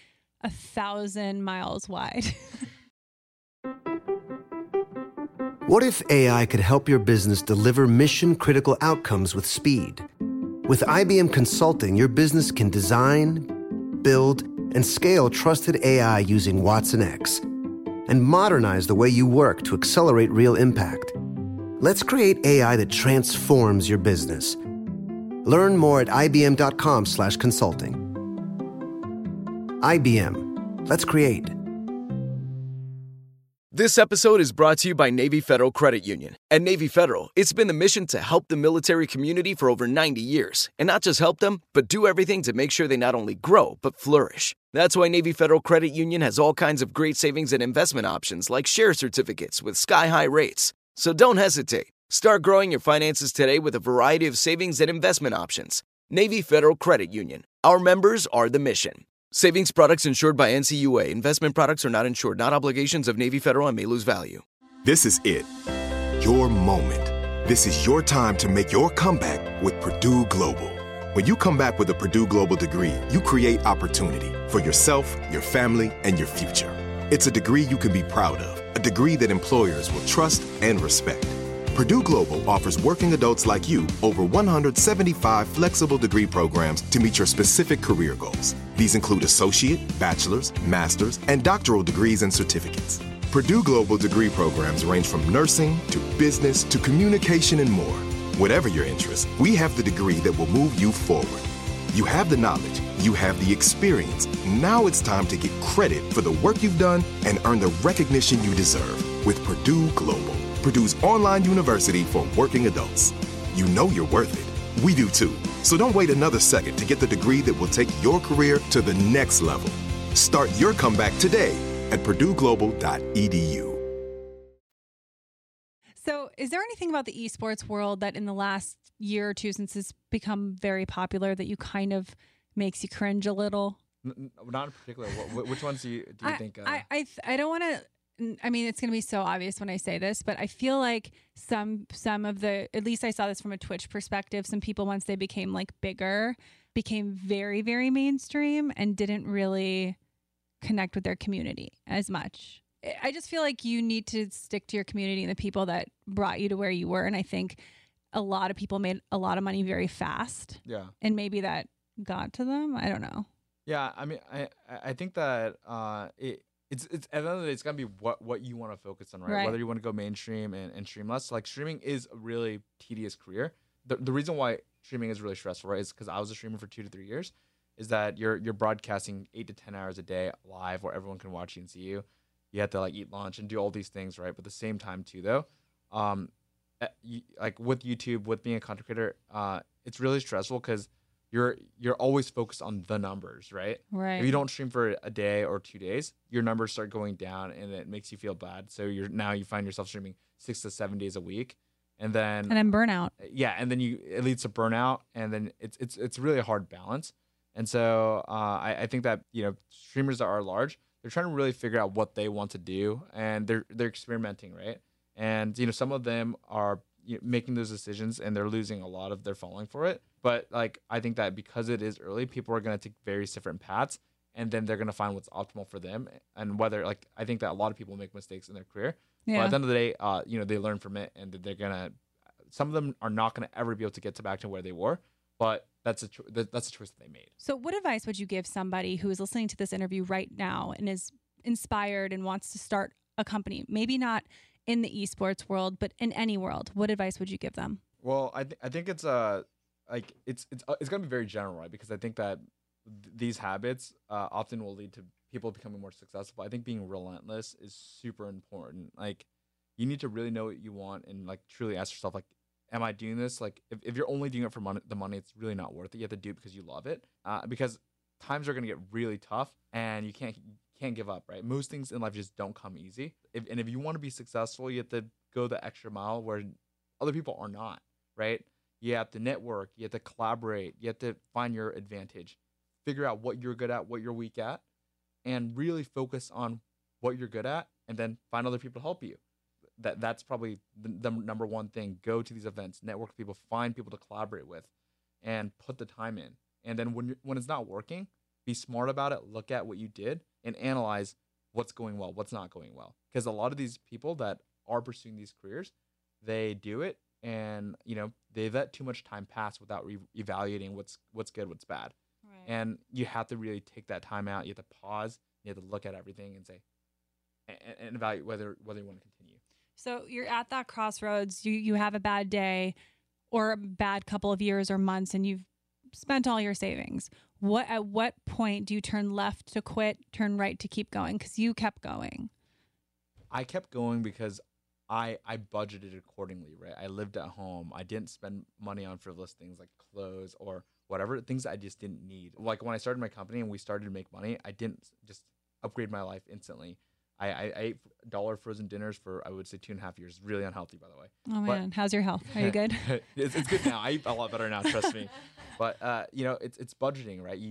1,000 miles wide. What if AI could help your business deliver mission-critical outcomes with speed? With IBM Consulting, your business can design, build, and scale trusted AI using Watson X, and modernize the way you work to accelerate real impact. Let's create AI that transforms your business. Learn more at ibm.com/consulting. IBM. Let's create. This episode is brought to you by Navy Federal Credit Union. At Navy Federal, it's been the mission to help the military community for over 90 years. And not just help them, but do everything to make sure they not only grow, but flourish. That's why Navy Federal Credit Union has all kinds of great savings and investment options like share certificates with sky-high rates. So don't hesitate. Start growing your finances today with a variety of savings and investment options. Navy Federal Credit Union. Our members are the mission. Savings products insured by NCUA. Investment products are not insured, not obligations of Navy Federal and may lose value. This is it. Your moment. This is your time to make your comeback with Purdue Global. When you come back with a Purdue Global degree, you create opportunity for yourself, your family, and your future. It's a degree you can be proud of, a degree that employers will trust and respect. Purdue Global offers working adults like you over 175 flexible degree programs to meet your specific career goals. These include associate, bachelor's, master's, and doctoral degrees and certificates. Purdue Global degree programs range from nursing to business to communication and more. Whatever your interest, we have the degree that will move you forward. You have the knowledge, you have the experience. Now it's time to get credit for the work you've done and earn the recognition you deserve with Purdue Global, Purdue's online university for working adults. You know you're worth it. We do too. So don't wait another second to get the degree that will take your career to the next level. Start your comeback today at purdueglobal.edu. So is there anything about the esports world that in the last year or two, since it's become very popular, that you kind of makes you cringe a little? Not in particular. Which ones do you think? I don't want to I mean, it's going to be so obvious when I say this, but I feel like some of the, at least I saw this from a Twitch perspective, some people, once they became like bigger, became very, very mainstream and didn't really connect with their community as much. I just feel like you need to stick to your community and the people that brought you to where you were. And I think a lot of people made a lot of money very fast. Yeah. And maybe that got to them. I don't know. Yeah. I mean, I think that it's at the end of the day, it's gonna be what you want to focus on, right? Whether you want to go mainstream and stream less. Like, streaming is a really tedious career. The reason why streaming is really stressful, right, is because I was a streamer for 2 to 3 years. Is that you're broadcasting 8 to 10 hours a day live, where everyone can watch you and see you. You have to like eat lunch and do all these things, right? But at the same time too, though, like with YouTube, with being a content creator, it's really stressful because you're always focused on the numbers, right? Right. If you don't stream for a day or 2 days, your numbers start going down, and it makes you feel bad. So you find yourself streaming 6 to 7 days a week, and then burnout. Yeah, and then it leads to burnout, and then it's really a hard balance. And so I think that, you know, streamers that are large, they're trying to really figure out what they want to do, and they're experimenting, right? And, you know, some of them are making those decisions, and they're losing a lot of their following for it. But like, I think that because it is early, people are going to take various different paths, and then they're going to find what's optimal for them. And whether, like, I think that a lot of people make mistakes in their career, but at the end of the day, you know, they learn from it, and some of them are not going to ever be able to get back to where they were, but that's a choice that they made. So what advice would you give somebody who is listening to this interview right now and is inspired and wants to start a company? Maybe not in the esports world, but in any world. What advice would you give them? Well, I think it's like it's gonna be very general, right? Because I think that these habits often will lead to people becoming more successful. I think being relentless is super important. Like, you need to really know what you want and like truly ask yourself, like, am I doing this? Like, if you're only doing it for the money, it's really not worth it. You have to do it because you love it. Because times are gonna get really tough, and you can't give up, right? Most things in life just don't come easy. If you want to be successful, you have to go the extra mile where other people are not, right? You have to network, you have to collaborate, you have to find your advantage, figure out what you're good at, what you're weak at, and really focus on what you're good at, and then find other people to help you. That's probably the number one thing. Go to these events, network with people, find people to collaborate with, and put the time in. And then when it's not working, be smart about it, look at what you did, and analyze what's going well, what's not going well. Because a lot of these people that are pursuing these careers, they do it, and, you know, they let too much time pass without evaluating what's good, what's bad. Right. And you have to really take that time out. You have to pause. You have to look at everything and say, and evaluate whether you want to continue. So you're at that crossroads. You have a bad day or a bad couple of years or months, and you've spent all your savings. At what point do you turn left to quit, turn right to keep going? Because you kept going. I kept going because I budgeted accordingly, right? I lived at home. I didn't spend money on frivolous things like clothes or whatever, things I just didn't need. Like, when I started my company and we started to make money, I didn't just upgrade my life instantly. I ate $1 frozen dinners for, I would say, 2.5 years. Really unhealthy, by the way. Oh, man. How's your health? Are you good? It's good now. I eat a lot better now, trust me. But, you know, it's budgeting, right? You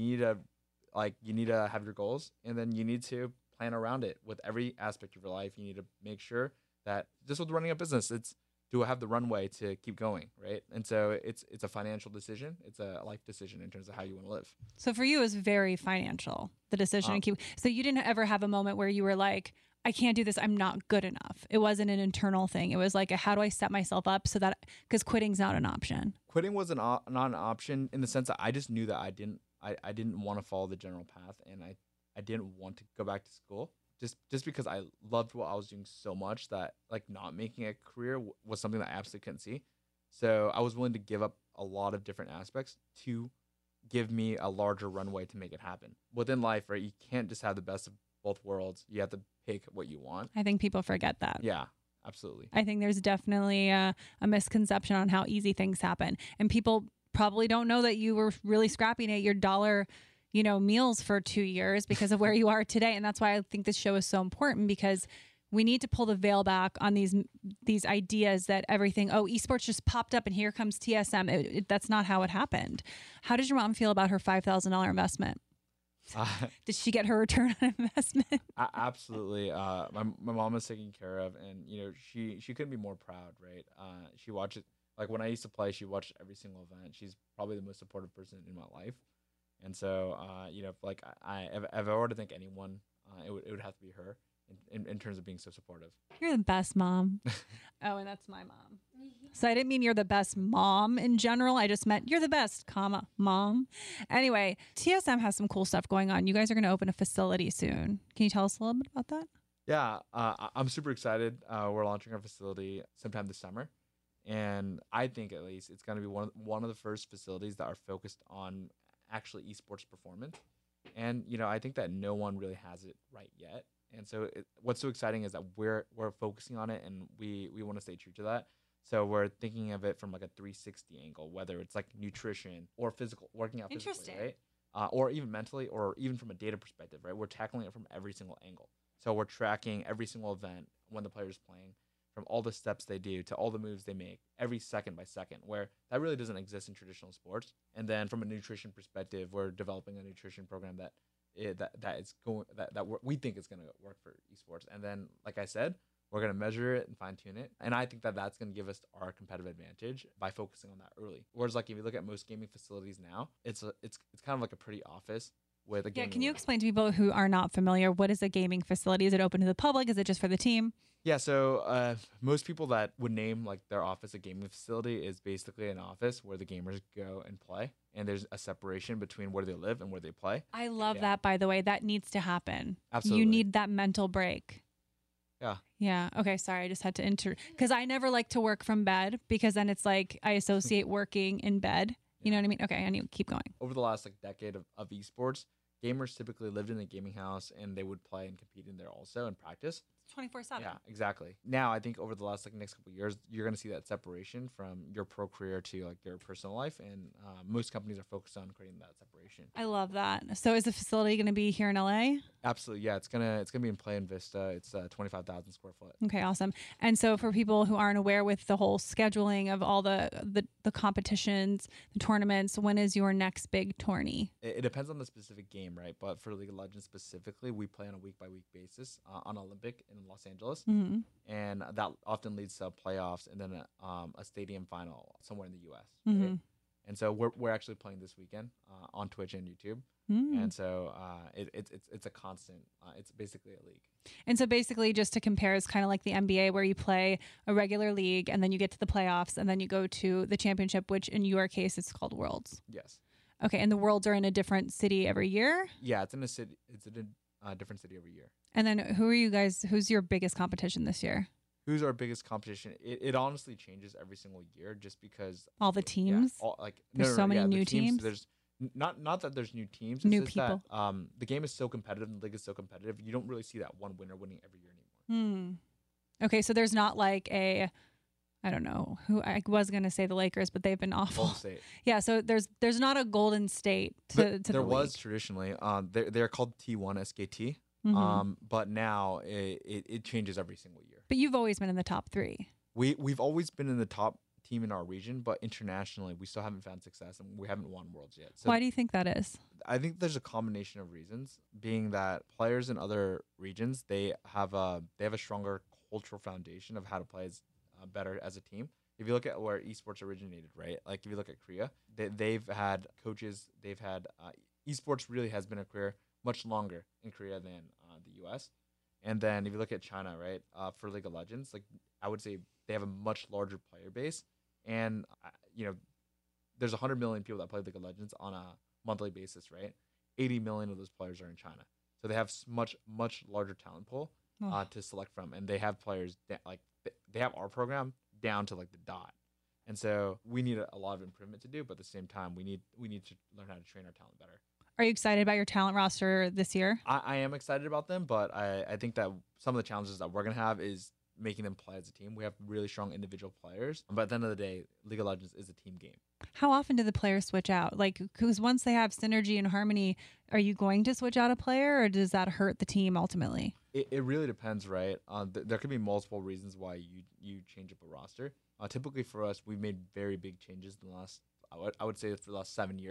need to have your goals, and then you need to plan around it with every aspect of your life. You need to make sure that, just with running a business, do I have the runway to keep going, right? And so it's a financial decision. It's a life decision in terms of how you want to live. So for you, it was very financial, the decision to keep. So you didn't ever have a moment where you were like, I can't do this, I'm not good enough. It wasn't an internal thing. It was like, how do I set myself up so that, because quitting's not an option. Quitting was not an option in the sense that I just knew that I didn't want to follow the general path, and I didn't want to go back to school. Just because I loved what I was doing so much that, like, not making a career was something that I absolutely couldn't see. So I was willing to give up a lot of different aspects to give me a larger runway to make it happen. Within life, right, you can't just have the best of both worlds. You have to pick what you want. I think people forget that. Yeah, absolutely. I think there's definitely a misconception on how easy things happen. And people probably don't know that you were really scrapping at your dollar, you know, meals for 2 years because of where you are today. And that's why I think this show is so important, because we need to pull the veil back on these ideas that everything, esports just popped up and here comes TSM. That's not how it happened. How does your mom feel about her $5,000 investment? Did she get her return on investment? Absolutely. My mom is taken care of, and she couldn't be more proud, right? She watches, like when I used to play, she watched every single event. She's probably the most supportive person in my life, and so like if I were to thank anyone, it would have to be her in terms of being so supportive. You're the best mom. Oh, and that's my mom. So I didn't mean you're the best mom in general. I just meant you're the best, comma, mom. Anyway, TSM has some cool stuff going on. You guys are going to open a facility soon. Can you tell us a little bit about that? Yeah, I'm super excited. We're launching our facility sometime this summer. And I think at least it's going to be one of the first facilities that are focused on actually esports performance. And, I think that no one really has it right yet. And so what's so exciting is that we're focusing on it, and we want to stay true to that. So we're thinking of it from like a 360 angle, whether it's like nutrition or working out physically, right? Or even mentally, or even from a data perspective, right? We're tackling it from every single angle. So we're tracking every single event when the player's playing, from all the steps they do to all the moves they make, every second by second, where that really doesn't exist in traditional sports. And then from a nutrition perspective, we're developing a nutrition program we think is going to work for esports. And then, like I said, we're going to measure it and fine tune it. And I think that that's going to give us our competitive advantage by focusing on that early. Whereas, like, if you look at most gaming facilities now, it's kind of like a pretty office with a gaming. Yeah, can you explain to people who are not familiar, what is a gaming facility? Is it open to the public? Is it just for the team? Yeah, so most people that would name like their office a gaming facility is basically an office where the gamers go and play, and there's a separation between where they live and where they play. I love that, by the way. That needs to happen. Absolutely. You need that mental break. Yeah. Yeah. Okay. Sorry. I just had to because I never like to work from bed, because then it's like I associate working in bed. You know what I mean? Okay. I need to keep going. Over the last decade of esports, gamers typically lived in a gaming house, and they would play and compete in there also and practice. 24/7. Yeah, exactly. Now, I think over the last next couple of years, you're going to see that separation from your pro career to like your personal life, and most companies are focused on creating that separation. I love that. So, is the facility going to be here in LA? Absolutely, yeah. It's gonna be in Play in Vista. It's 25,000 square foot. Okay, awesome. And so, for people who aren't aware with the whole scheduling of all the competitions, the tournaments, when is your next big tourney? It depends on the specific game, right? But for League of Legends specifically, we play on a week-by-week basis on Olympic in Los Angeles, and that often leads to playoffs and then a stadium final somewhere in the U.S. Right? And so we're actually playing this weekend on Twitch and YouTube, and so it's a constant. It's basically a league. And so basically, just to compare, it's kind of like the NBA, where you play a regular league and then you get to the playoffs and then you go to the championship, which in your case it's called Worlds. Yes. Okay, and the Worlds are in a different city every year? Yeah, it's in a city. It's in a different city every year. And then who's your biggest competition this year? Who's our biggest competition? It honestly changes every single year, just because all the teams. Yeah, there's so many new teams. There's not that there's new teams. It's new just people. That, the game is so competitive, the league is so competitive. You don't really see that one winner winning every year anymore. Okay, so there's not like I don't know who I was gonna say the Lakers, but they've been awful. Golden State. Yeah, so there's not a Golden State to there the was league. Traditionally. They're called T1 SKT. But now it changes every single year. But you've always been in the top 3. We've always been in the top team in our region, but internationally we still haven't found success, and we haven't won Worlds yet. So why do you think that is? I think there's a combination of reasons, being that players in other regions, they have a stronger cultural foundation of how to play better as a team. If you look at where esports originated, right? Like if you look at Korea, they've had coaches, they've had esports really has been a career much longer in Korea than the US. And then if you look at China, right, for League of Legends, like I would say they have a much larger player base, and there's 100 million people that play League of Legends on a monthly basis, right? 80 million of those players are in China, so they have much larger talent pool to select from, and they have players that, like they have our program down to like the dot. And so we need a lot of improvement to do, but at the same time, we need to learn how to train our talent better. Are you excited about your talent roster this year? I am excited about them, but I think that some of the challenges that we're going to have is making them play as a team. We have really strong individual players, but at the end of the day, League of Legends is a team game. How often do the players switch out? Like, because once they have synergy and harmony, are you going to switch out a player, or does that hurt the team ultimately? It really depends, right? There could be multiple reasons why you change up a roster. Typically for us, we've made very big changes in the last, I would say for the last 7 years.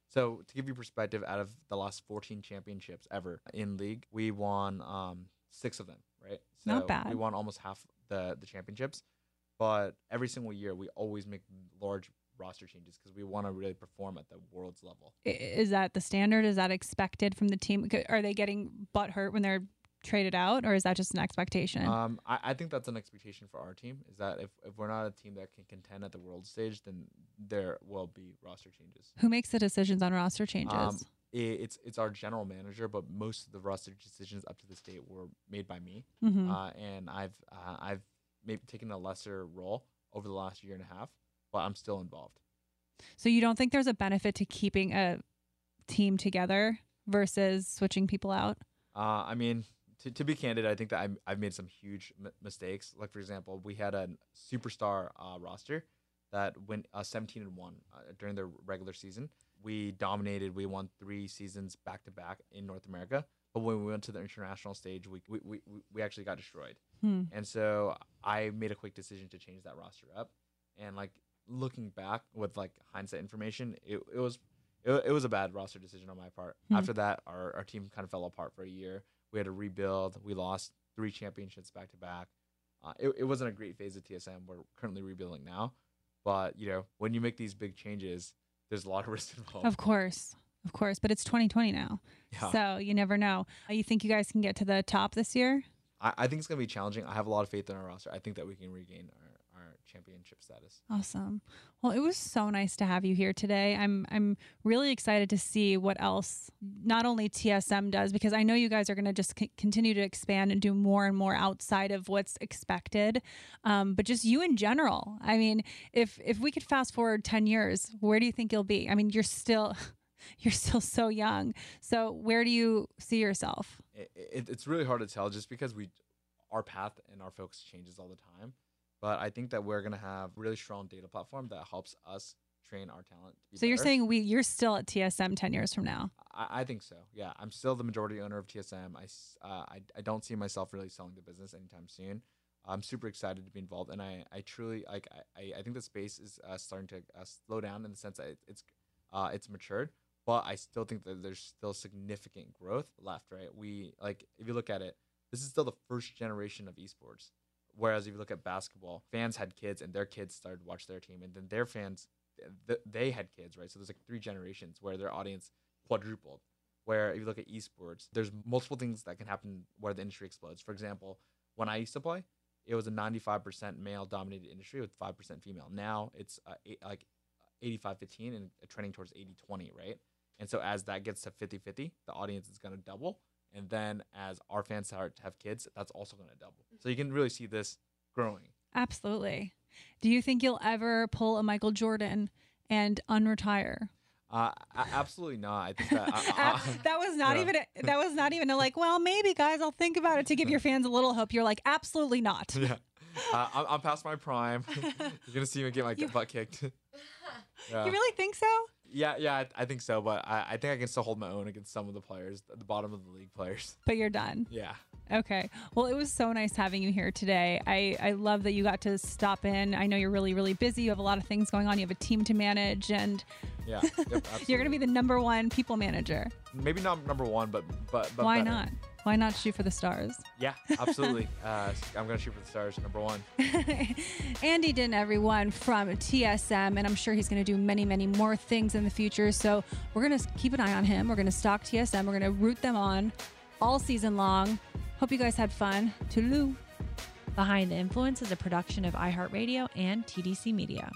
So to give you perspective, out of the last 14 championships ever in league, we won 6 of them, right? So Not bad. We won almost half the championships. But every single year, we always make large roster changes because we want to really perform at the world's level. Is that the standard? Is that expected from the team? Are they getting butthurt when they're traded out, or is that just an expectation? I think that's an expectation for our team, is that if we're not a team that can contend at the world stage, then there will be roster changes. Who makes the decisions on roster changes? It's our general manager, but most of the roster decisions up to this date were made by me. Mm-hmm. And I've maybe taken a lesser role over the last year and a half, but I'm still involved. So you don't think there's a benefit to keeping a team together versus switching people out? I mean, to be candid, I think that I've made some huge mistakes. Like, for example, we had a superstar roster that went 17-1 during the regular season. We dominated. We won 3 seasons back-to-back in North America. But when we went to the international stage, we actually got destroyed. And so I made a quick decision to change that roster up. And like looking back with like hindsight information, it was a bad roster decision on my part. After that, our team kind of fell apart for a year. We had to rebuild. We lost 3 championships back-to-back. It wasn't a great phase of TSM. We're currently rebuilding now. But, you know, when you make these big changes, there's a lot of risk involved. Of course. But it's 2020 now. Yeah. So you never know. You think you guys can get to the top this year? I think it's going to be challenging. I have a lot of faith in our roster. I think that we can regain our championship status. Awesome. Well, it was so nice to have you here today. I'm really excited to see what else not only TSM does, because I know you guys are going to just continue to expand and do more and more outside of what's expected, but just you in general. I mean, if we could fast forward 10 years, where do you think you'll be? I mean, you're still so young. So where do you see yourself? It's really hard to tell just because our path and our focus changes all the time. But I think that we're going to have a really strong data platform that helps us train our talent to be better. You're saying you're still at TSM 10 years from now? I think so. Yeah, I'm still the majority owner of TSM. I don't see myself really selling the business anytime soon. I'm super excited to be involved, and I truly like. I think the space is starting to slow down in the sense that it's matured. But I still think that there's still significant growth left, right? If you look at it, this is still the first generation of esports. Whereas if you look at basketball, fans had kids and their kids started to watch their team, and then their fans, they had kids, right? So there's like 3 generations where their audience quadrupled. Where if you look at esports, there's multiple things that can happen where the industry explodes. For example, when I used to play, it was a 95% male-dominated industry with 5% female. Now it's like 85-15 and trending towards 80-20, right? And so as that gets to 50-50, the audience is going to double. And then as our fans start to have kids, that's also going to double. So you can really see this growing. Absolutely. Do you think you'll ever pull a Michael Jordan and unretire? Absolutely not. I think that that was not even a like, well, maybe guys, I'll think about it to give your fans a little hope. You're like, absolutely not. Yeah. I'm past my prime. You're going to see me get my butt kicked. Yeah. You really think so? Yeah, I think so, but I think I can still hold my own against some of the players, the bottom of the league players. But you're done. Yeah. Okay. Well, it was so nice having you here today. I love that you got to stop in. I know you're really, really busy. You have a lot of things going on. You have a team to manage, and yeah, yep, you're going to be the #1 people manager. Maybe not #1, but why better. not? Why not shoot for the stars? Yeah, absolutely. I'm going to shoot for the stars, #1. Andy Din, everyone, from TSM, and I'm sure he's going to do many, many more things in the future. So we're going to keep an eye on him. We're going to stalk TSM. We're going to root them on all season long. Hope you guys had fun. Toodaloo. Behind the Influence is a production of iHeartRadio and TDC Media.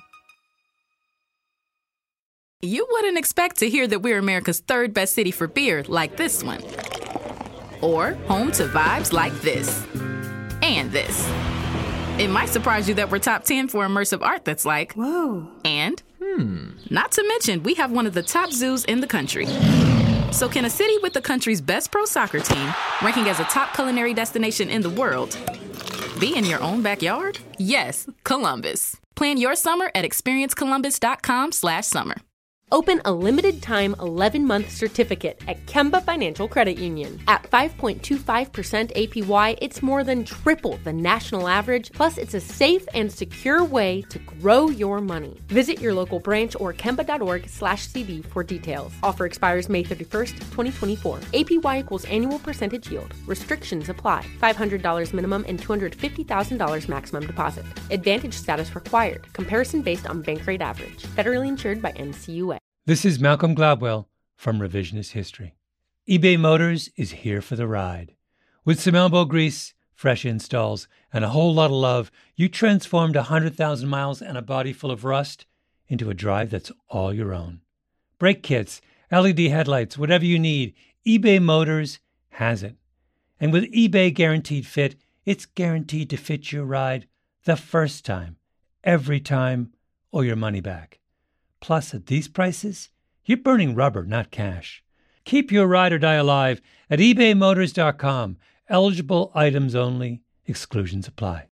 You wouldn't expect to hear that we're America's 3rd best city for beer like this one. Or home to vibes like this. And this. It might surprise you that we're top 10 for immersive art that's like, whoa. And, not to mention, we have one of the top zoos in the country. So can a city with the country's best pro soccer team, ranking as a top culinary destination in the world, be in your own backyard? Yes, Columbus. Plan your summer at experiencecolumbus.com/summer. Open a limited-time 11-month certificate at Kemba Financial Credit Union. At 5.25% APY, it's more than triple the national average, plus it's a safe and secure way to grow your money. Visit your local branch or kemba.org/cb for details. Offer expires May 31st, 2024. APY equals annual percentage yield. Restrictions apply. $500 minimum and $250,000 maximum deposit. Advantage status required. Comparison based on bank rate average. Federally insured by NCUA. This is Malcolm Gladwell from Revisionist History. eBay Motors is here for the ride. With some elbow grease, fresh installs, and a whole lot of love, you transformed 100,000 miles and a body full of rust into a drive that's all your own. Brake kits, LED headlights, whatever you need, eBay Motors has it. And with eBay Guaranteed Fit, it's guaranteed to fit your ride the first time, every time, or your money back. Plus, at these prices, you're burning rubber, not cash. Keep your ride or die alive at ebaymotors.com. Eligible items only. Exclusions apply.